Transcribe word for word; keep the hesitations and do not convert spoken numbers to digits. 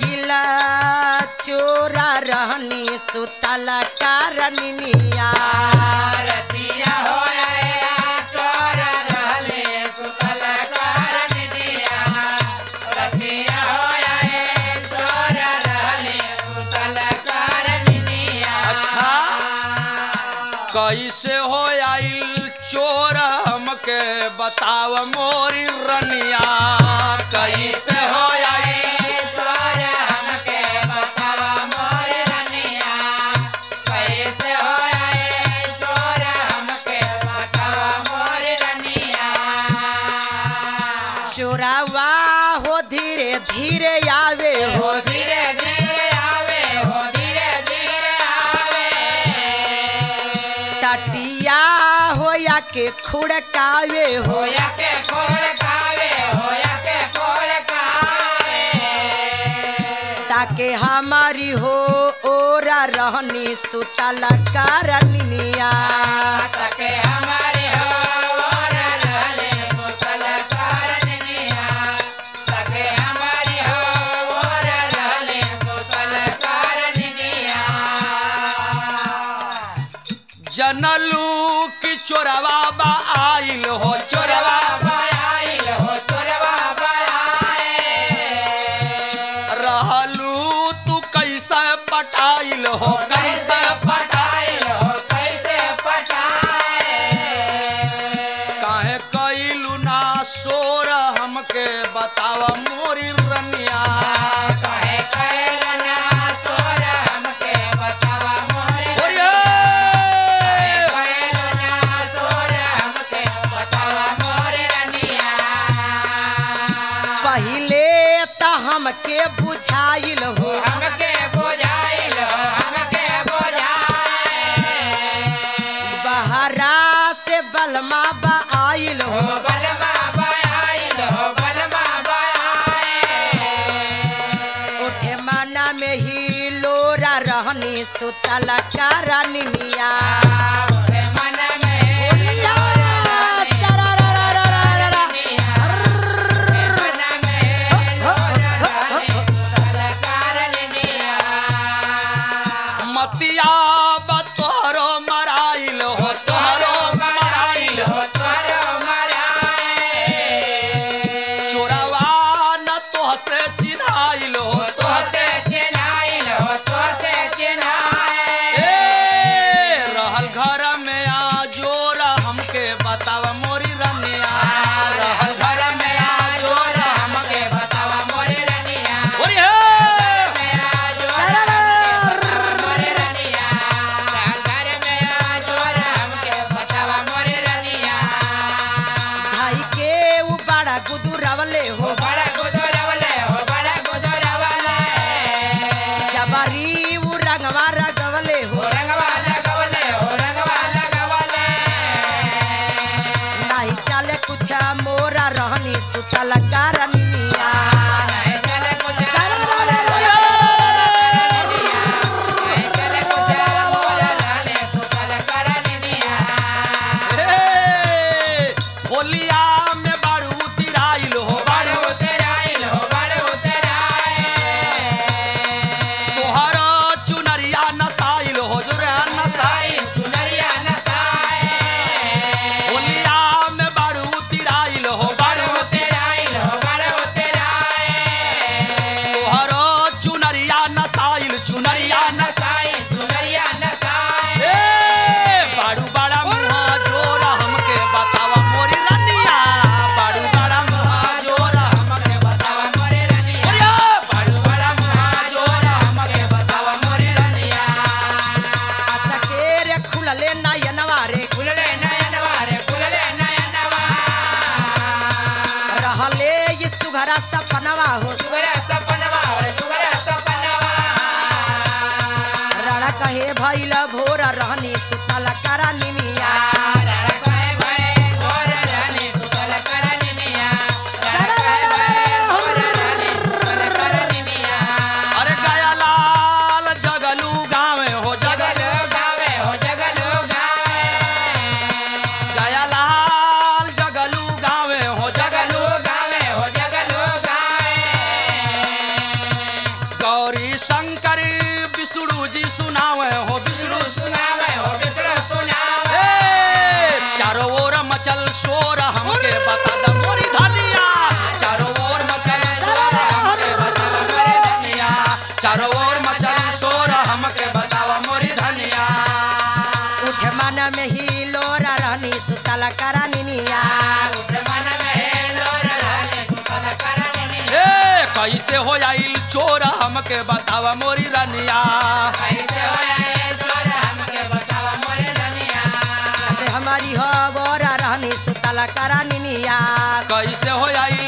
आइल चोरा रहनी सुतल कारनिया रतिया हो आया चोरा रहले सुतल कारनिया रतिया हो आया चोरा रहले सुतल कारनिया। अच्छा कैसे हो आइल चोर हमके बताव मोरी रनिया कैसे हो आइल चोर हमके बताव मोरी रनिया कैसे हो आए चोर हमके बताव मोरी रनिया। चोरावा हो धीरे धीरे आवे हो हो धीरे धीरे आवे हो धीरे धीरे आवे टटिया हो या के खुड़कावे हो होया के खोड़ कावे होया के खोड़ कावे ताके हमारी हो ओरा रहनी सुतल कारनिया तके हमारे हो और रहले सुतल कारनिया तके हमारी हो और रहले सुतल कारनिया। जनलू की चोरवा बा आइल हो चोरवा बायाइल हो चोरवा बायाए रहलू तू कैसे पटाइल हो कैसे पटाइल हो कैसे पटाए काहे कैलू ना सोर हमके बताव मोरी रनिया काहे कैलना सोर हमके बतावा मोरे बोलिए कैलना सोर हमके बतावा मोरे रनिया। पहिले त हमके बुझाइल हो हमके बुझाइल हो हमके बुझाए बहरा से बलमा बा आइल हो हो बलमा बायाइल हो बलमा बायाए उठे माना में ही लोरा रहनी सुतल कारनिया ओरे मन में बोलिया सरारारारारा। मन में लोरा रहने सुतल कारनिया। मतिया बतोरो मराइल हो तोहरो मराइल हो तोरो मराए चोरवा न तोहसे चिन्हाइल हो तोसे चिन्हाइल हो तोसे चिन्हाए ए रहल घर गौरी शंकर विष्णु जी सुनावे हो विष्णु सुनावे हो विष्णु सुनावे ए, चारों ओर मचल शोर हमके बता द मोरी धनिया चारों ओर मचल शोर हमके बता द मोरी धनिया चारों ओर मचल शोर हमके बतावा मोरी धनिया उठ मन में ही लोरा रहनी सुतल करानिया उठ मन में लोर रहनी सुतल करानी ए कैसे हो आइल चोर हमके बतावा मोरी रनिया कैसे होया ये चोर हमके बतावा मोरे धनिया हमारी हो बोरा रहनी सुतल करानिया कैसे हो आइल